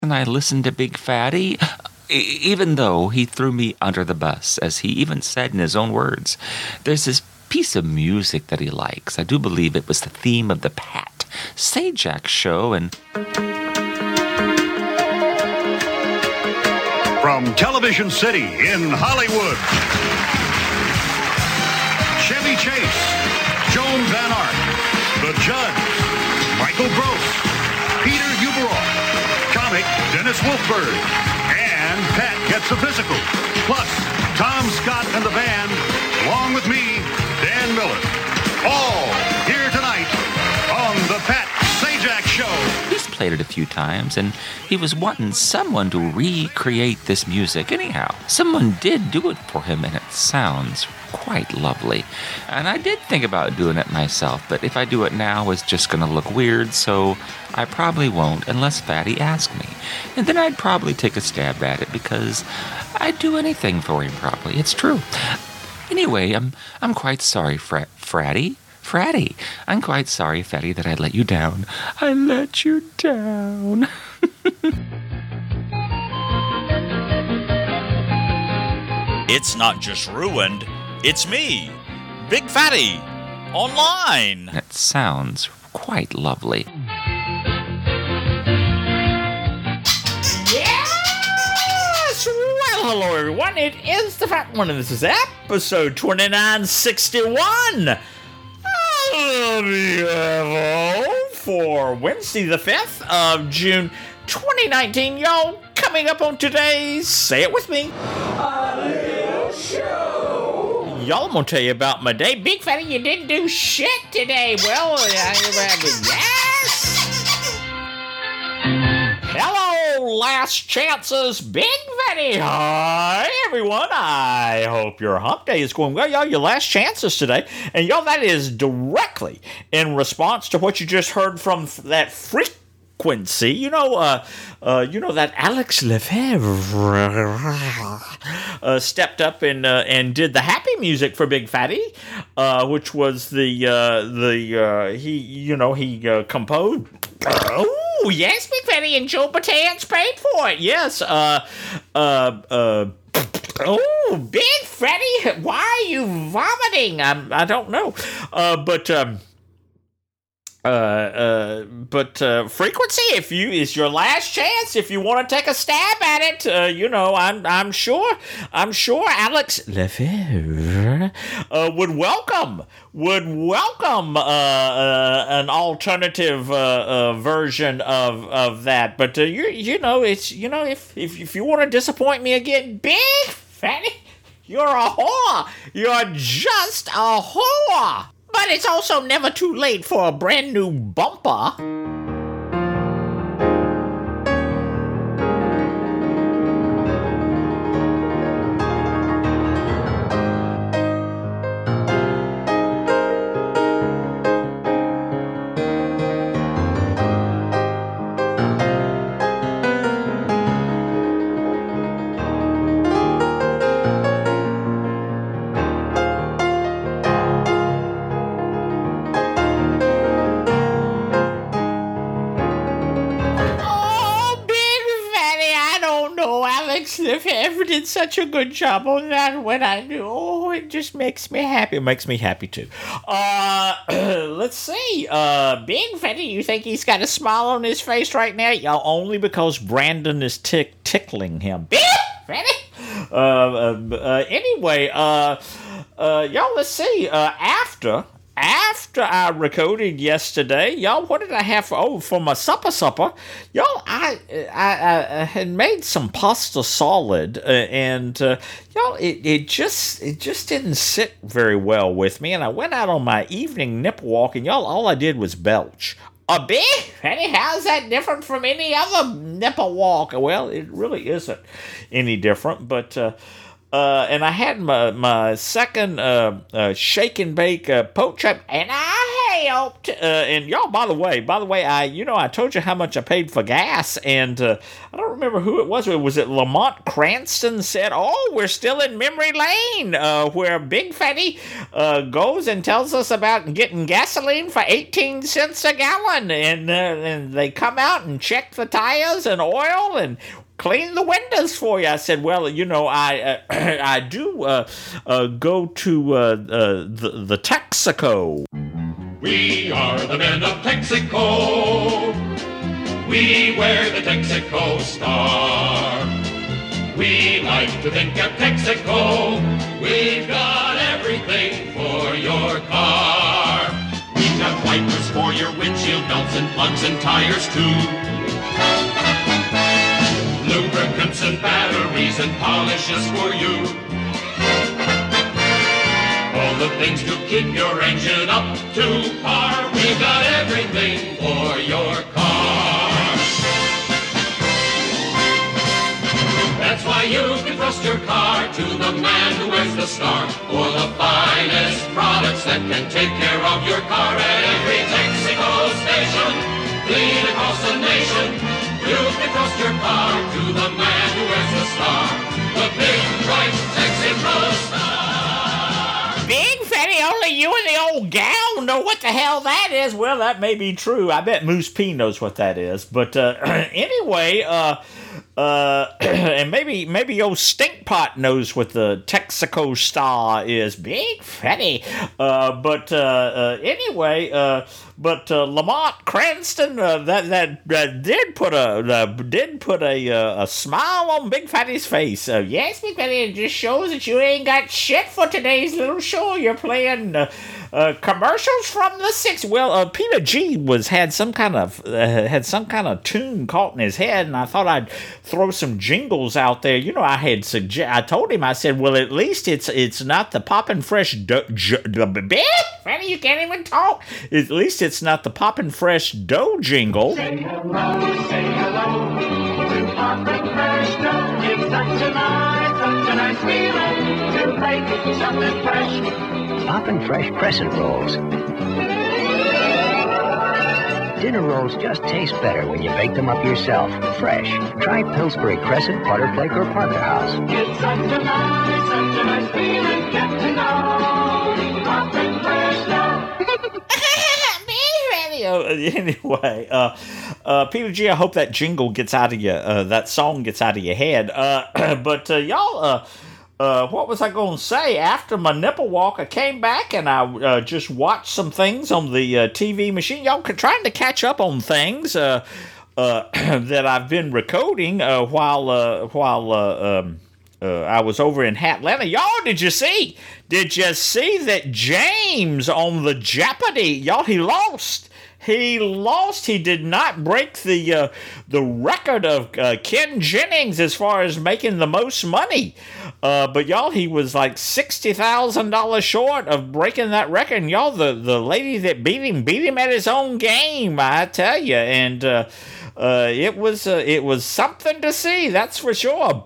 And I listened to Big Fatty, even though he threw me under the bus, as he even said in his own words. There's this piece of music that he likes. I do believe it was the theme of the Pat Sajak show, and from Television City in Hollywood, Chevy Chase, Joan Van Ark, The Judge, Michael Gross, Peter Uberoff, comic Dennis Wolfberg, and Pat Gets a Physical. Plus, Tom Scott and the band, along with me, Dan Miller. All here tonight on The Pat Sajak Show. he's played it a few times, and he was wanting someone to recreate this music anyhow. Someone did do it for him, and it sounds quite lovely. And I did think about doing it myself, but if I do it now, it's just going to look weird, so I probably won't unless Fatty asks me. And then I'd probably take a stab at it because I'd do anything for him probably. It's true. Anyway, I'm quite sorry, Fratty. I'm quite sorry, Fatty, that I let you down. I let you down. It's not just ruined, it's me, Big Fatty, online. It sounds quite lovely. Yes! Well, hello everyone, it is the Fat One, and this is episode 2961 for Wednesday the 5th of June 2019. Y'all, coming up on today's Say It With Me, y'all, I'm gonna tell you about my day. Big Fatty, you didn't do shit today. Well, yes. Hello, Last Chances, Big Fatty. Hi, everyone. I hope your hump day is going well. Y'all, your last chances today. And y'all, that is directly in response to what you just heard from that frequency. You know that Alex Lefebvre stepped up and did the happy music for Big Fatty, which was he composed. Oh yes, Big Fatty, and Joe Batanz paid for it. Yes. Oh, Big Fatty, why are you vomiting? I don't know. But frequency, is your last chance. If you want to take a stab at it, I'm sure Alex Lefebvre would welcome an alternative version of that. But if you want to disappoint me again, Big Fatty, you're a whore. You're just a whore. But it's also never too late for a brand new bumper. Lefebvre did such a good job on that when I do. Oh, it just makes me happy. It makes me happy too. Let's see. Big Fatty, you think he's got a smile on his face right now? Y'all, only because Brandon is tickling him. Big Fatty. Anyway, y'all, let's see. After I recorded yesterday, y'all, what did I have for my supper? Y'all, I had made some pasta salad, and y'all, it just didn't sit very well with me, and I went out on my evening nipple walk, and y'all, all I did was belch. A Big Fatty, how's that different from any other nipple walk? Well, it really isn't any different, but and I had my second shake and bake pork chop, and I helped. And y'all, by the way, I told you how much I paid for gas, and I don't remember who it was. Was it Lamont Cranston said, "Oh, we're still in memory lane," where Big Fatty goes and tells us about getting gasoline for 18 cents a gallon, and they come out and check the tires and oil and clean the windows for you. I said, well, I do go to the Texaco. We are the men of Texaco. We wear the Texaco star. We like to think of Texaco. We've got everything for your car. We've got wipers for your windshield, belts and plugs and tires too. Lubricants and batteries and polishes for you. All the things to keep your engine up to par. We've got everything for your car. That's why you can trust your car to the man who wears the star. For the finest products that can take care of your car at every Texaco station. Clean across the nation. You can trust your car to the man who wears the star. The big bright Texaco star. Big Fatty, only you and the old gal know what the hell that is. Well, that may be true. I bet Moose P knows what that is. But anyway, and maybe old Stinkpot knows what the Texaco star is. Big Fatty. But Lamont Cranston that did put a smile on Big Fatty's face. Yes, Big Fatty, it just shows that you ain't got shit for today's little show. You're playing commercials from the 60s. Well, Peter G had some kind of tune caught in his head, and I thought I'd throw some jingles out there. I told him, I said, well, at least it's not the Poppin' Fresh Big Fatty, you can't even talk. At least it's not the Poppin' Fresh dough jingle. Say hello to Poppin' Fresh dough. It's such a nice feeling to make something fresh. Poppin' Fresh Crescent Rolls. Dinner rolls just taste better when you bake them up yourself. Fresh. Try Pillsbury Crescent, Butterflake, or Parker House. It's such a nice feeling. Get to know Poppin' Fresh dough. Anyway, Peter G, I hope that jingle gets out of you, that song gets out of your head. But y'all, what was I going to say? After my nipple walk, I came back and I just watched some things on the TV machine. Y'all trying to catch up on things that I've been recording while I was over in Atlanta. Y'all, did you see that James on the Jeopardy? Y'all, he lost. He did not break the record of Ken Jennings as far as making the most money. But y'all, he was like $60,000 short of breaking that record. And y'all, the lady that beat him at his own game, I tell you. And it was something to see, that's for sure.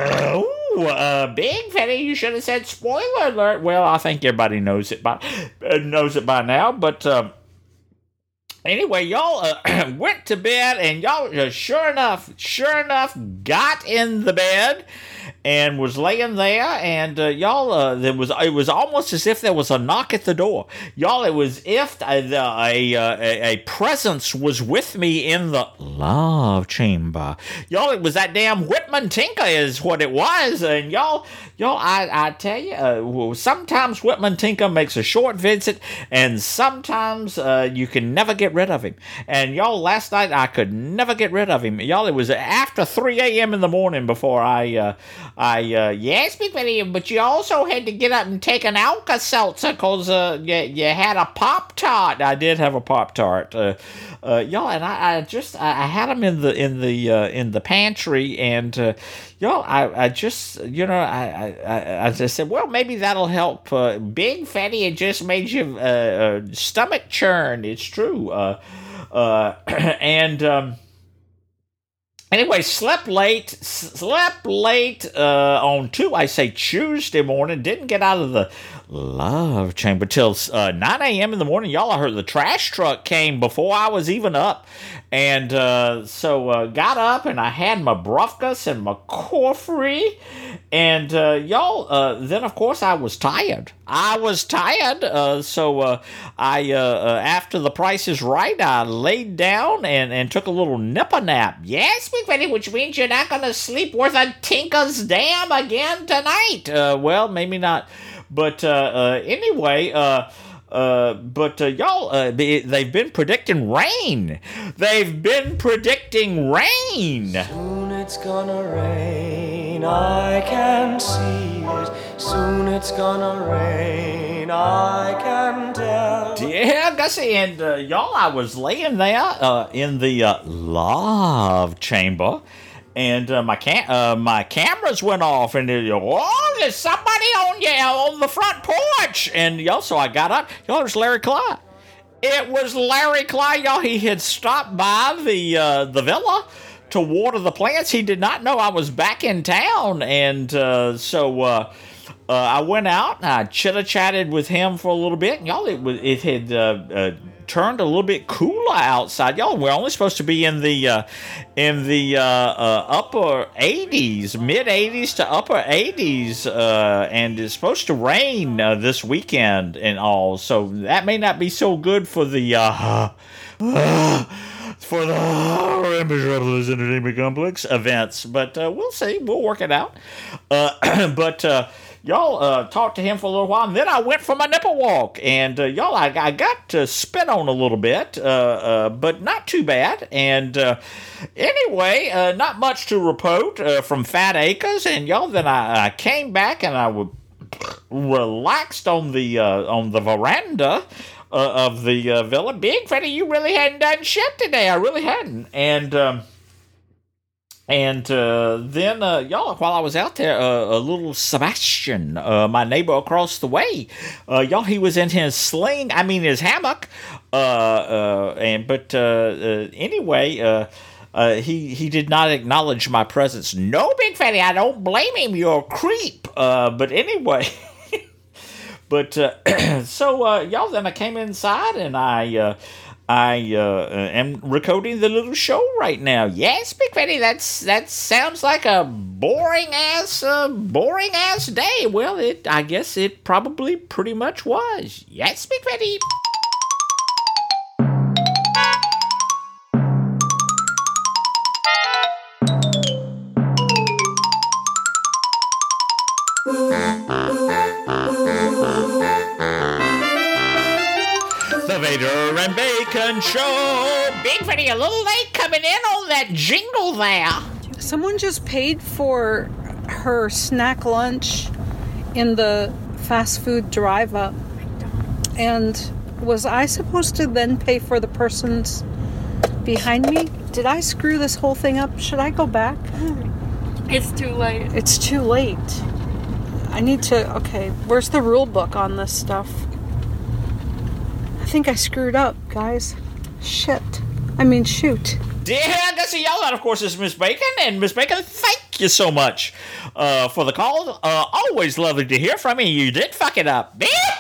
Big Fatty, you should have said spoiler alert. Well, I think everybody knows it by now. But anyway, y'all went to bed, and y'all sure enough got in the bed and was laying there, and y'all, it was almost as if there was a knock at the door. Y'all, it was if a presence was with me in the love chamber. Y'all, it was that damn Whitman Tinker is what it was, and y'all, I tell you, sometimes Whitman Tinker makes a short visit, and sometimes you can never get rid of him. And y'all, last night I could never get rid of him. Y'all, it was after 3 a.m. in the morning before yes, Big Fatty, but you also had to get up and take an Alka-Seltzer because you had a Pop-Tart. I did have a Pop-Tart. Y'all, and I had them in the pantry, and y'all, I just said, well, maybe that'll help. Big Fatty, it just made your stomach churn. It's true. Anyway, slept late on Tuesday morning. Didn't get out of the love chamber till 9 a.m. in the morning. Y'all, I heard the trash truck came before I was even up. And so got up and I had my brufkas and my coffee. And then of course I was tired. So after The Price is Right, I laid down and took a little nipper nap. Yes, Big Betty, which means you're not going to sleep worth a tinker's damn again tonight. Well, maybe not. But anyway, y'all, they've been predicting rain. Soon it's gonna rain, I can see it. Soon it's gonna rain, I can tell. Yeah, Gussie, and y'all, I was laying there in the love chamber. And my cameras went off, and there's somebody on the front porch. And so I got up. It was Larry Clyde. It was Larry Clyde, y'all. He had stopped by the villa to water the plants. He did not know I was back in town, and so I went out and I chitter-chatted with him for a little bit. And y'all, it had turned a little bit cooler outside. Y'all, we're only supposed to be in the upper 80s, mid 80s to upper 80s, and it's supposed to rain this weekend and all. So that may not be so good for the Rampage Revelers Entertainment Complex events, but we'll see. We'll work it out. Y'all talked to him for a little while, and then I went for my nipple walk. And y'all, I got to spit on a little bit, but not too bad. And anyway, not much to report from Fat Acres. And y'all, then I came back and I relaxed on the veranda of the villa. Big Freddy, you really hadn't done shit today. I really hadn't. And then, y'all, while I was out there, a little Sebastian, my neighbor across the way, y'all, he was in his his hammock. Anyway, he did not acknowledge my presence. No, Big Fatty, I don't blame him. You're a creep. But anyway, so y'all, then I came inside and I am recording the little show right now. Yes, Big Fatty, that sounds like a boring ass day. Well, I guess it probably pretty much was. Yes, Big Fatty. The Vader and Bacon Show. Big Freddy, a little late coming in on that jingle there. Someone just paid for her snack lunch in the fast food drive-up. And was I supposed to then pay for the person's behind me? Did I screw this whole thing up? Should I go back? It's too late. It's too late. I need to... Okay, where's the rule book on this stuff? I think I screwed up, guys. Shoot. Dear Gussie, y'all, that of course is Miss Bacon, and Miss Bacon, thank you so much for the call. Always lovely to hear from you. You did fuck it up.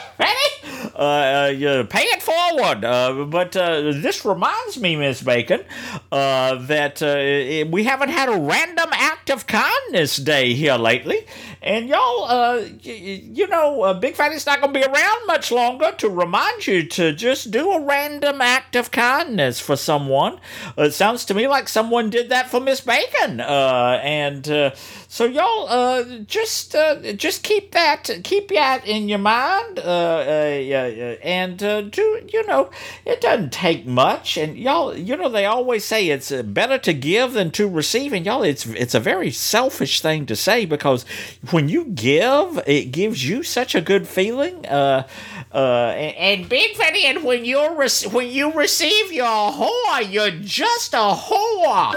You pay it forward. But this reminds me, Miss Bacon, that we haven't had a random act of kindness day here lately. And y'all, Big Fatty's not going to be around much longer to remind you to just do a random act of kindness for someone. It sounds to me like someone did that for Miss Bacon. So y'all, just keep that in your mind. It doesn't take much. And y'all, they always say it's better to give than to receive. And y'all, it's a very selfish thing to say, because when you give, it gives you such a good feeling. And Big Fatty, and when you receive your whore, you're just a whore.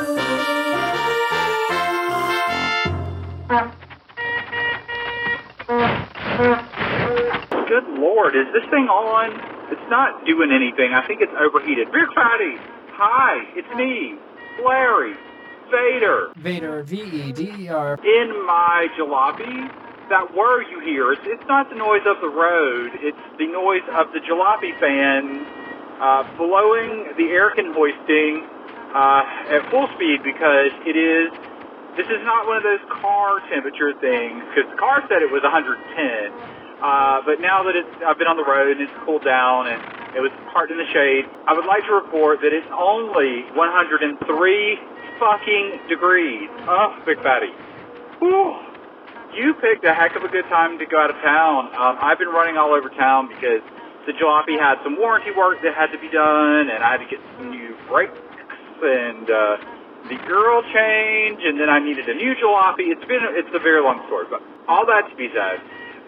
Good Lord, is this thing on? It's not doing anything. I think it's overheated. Big Fatty, hi, it's me, Larry. Vader. Vader, V-E-D-E-R. In my jalopy, that whir you hear, it's not the noise of the road, it's the noise of the jalopy fan blowing the air can hoisting at full speed because this is not one of those car temperature things, because the car said it was 110, but now that I've been on the road and it's cooled down and it was parked in the shade, I would like to report that it's only 103 fucking degrees. Oh, Big Fatty. Whew. You picked a heck of a good time to go out of town. I've been running all over town because the jalopy had some warranty work that had to be done, and I had to get some new brakes and the oil change, and then I needed a new jalopy. It's a very long story, but all that to be said,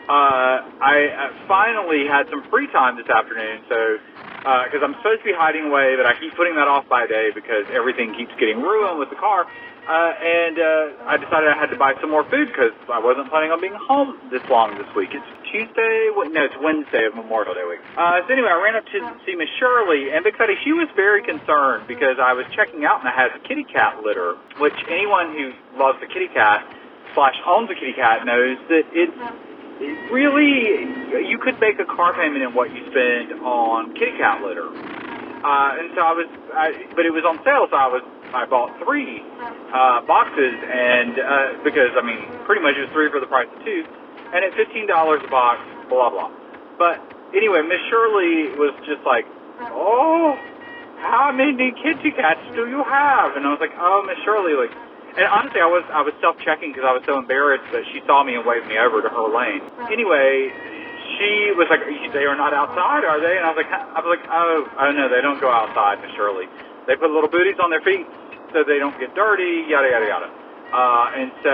I finally had some free time this afternoon, so because I'm supposed to be hiding away, but I keep putting that off by a day because everything keeps getting ruined with the car. And I decided I had to buy some more food because I wasn't planning on being home this long this week. It's Tuesday? No, it's Wednesday of Memorial Day week. So anyway, I ran up to see Miss Shirley, and Big Fatty, she was very concerned because I was checking out and I had a kitty cat litter, which anyone who loves a kitty cat / owns a kitty cat knows that it really, you could make a car payment in what you spend on kitty cat litter. And so but it was on sale, so I bought 3 boxes, and because, I mean, pretty much it was 3 for the price of 2, and at $15 a box, blah, blah. But anyway, Miss Shirley was just like, oh, how many kitty cats do you have? And I was like, oh, Miss Shirley, like, and honestly, I was self-checking because I was so embarrassed that she saw me and waved me over to her lane. Anyway, she was like, they are not outside, are they? And I was like, oh no, they don't go outside, Miss Shirley. They put little booties on their feet so they don't get dirty, yada, yada, yada. And so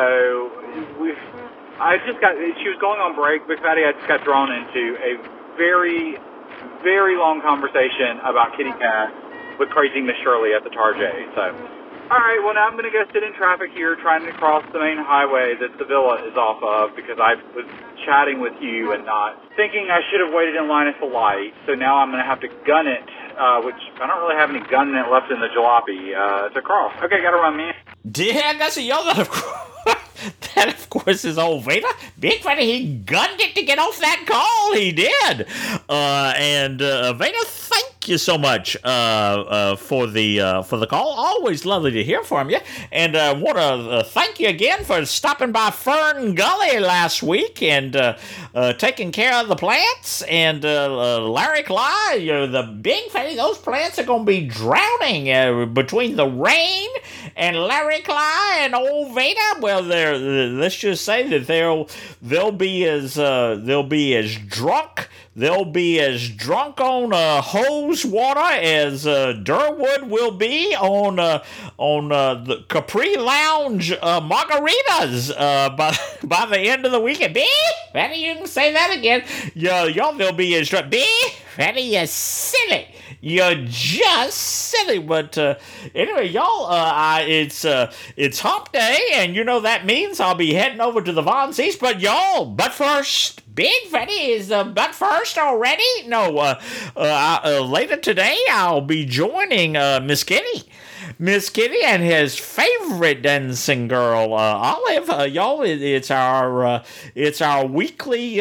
she was going on break, Big Fatty, I just got thrown into a very, very long conversation about kitty cats with crazy Miss Shirley at the Tarjay. So, all right, well, now I'm going to go sit in traffic here trying to cross the main highway that the villa is off of because I was chatting with you and not thinking I should have waited in line at the light. So now I'm going to have to gun it, which I don't really have any gun in it left in the jalopy to cross. Okay, got to run, man. Yeah, that's a yell that, of course, is old Vader. Big Fatty, he gunned it to get off that call. He did. And Vader, thank you so much for the call. Always lovely to hear from you. And want to thank you again for stopping by Fern Gully last week and taking care of the plants. And Larry Clyde, the Big Fatty, those plants are going to be drowning between the rain and Larry Clyde and old Vader. Well, let's just say that they'll be as drunk. They'll be as drunk on hose water as Durwood will be on the Capri Lounge margaritas by the end of the weekend. Big Fatty, you can say that again. Y'all, they'll be as drunk. Big Fatty, you silly. You're just silly, but anyway, y'all, it's hump day, and you know that means I'll be heading over to the Von Z's, but first, Big Fatty is but first already? No, later today I'll be joining Miss Kitty. Miss Kitty and his favorite dancing girl, Olive. Y'all, it's our weekly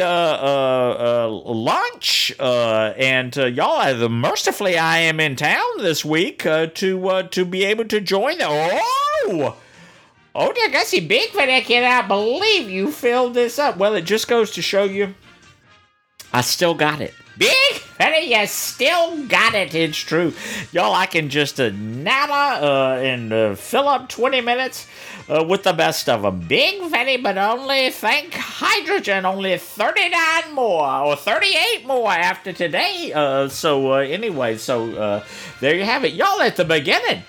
lunch, and y'all, mercifully, I am in town this week to be able to join. Oh, dear Gussie, Big Fatty, I cannot believe you filled this up. Well, it just goes to show you, I still got it. Big Fatty, you still got it. It's true. Y'all, I can just nabba and fill up 20 minutes with the best of them. Big Fatty, but only thank hydrogen, only 39 more or 38 more after today. Anyway, there you have it. Y'all, at the beginning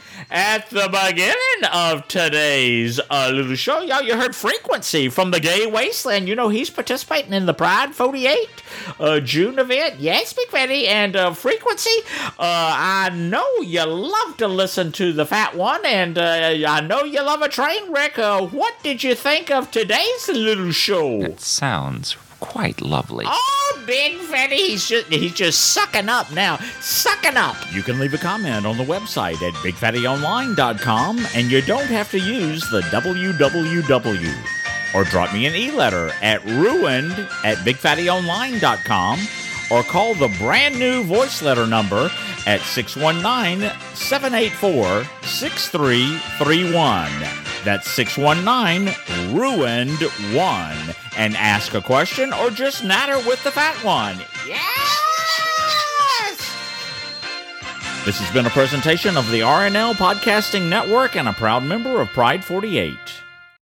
of today's little show, y'all, you heard Frequency from the Gay Wasteland. You know he's participating in the Pride 48 June event. Yes, Big Fatty. And Frequency, I know you love to listen to the Fat One, and I know you love a train wreck. What did you think of today's little show? It sounds quite lovely. Oh, Big Fatty. He's just sucking up now. Sucking up. You can leave a comment on the website at bigfattyonline.com, and you don't have to use the www. Or drop me an e-letter at ruined@bigfattyonline.com, or call the brand new voice letter number at 619-784-6331. That's 619-RUINED-1. And ask a question or just natter with the fat one. Yes! This has been a presentation of the RNL Podcasting Network and a proud member of Pride 48.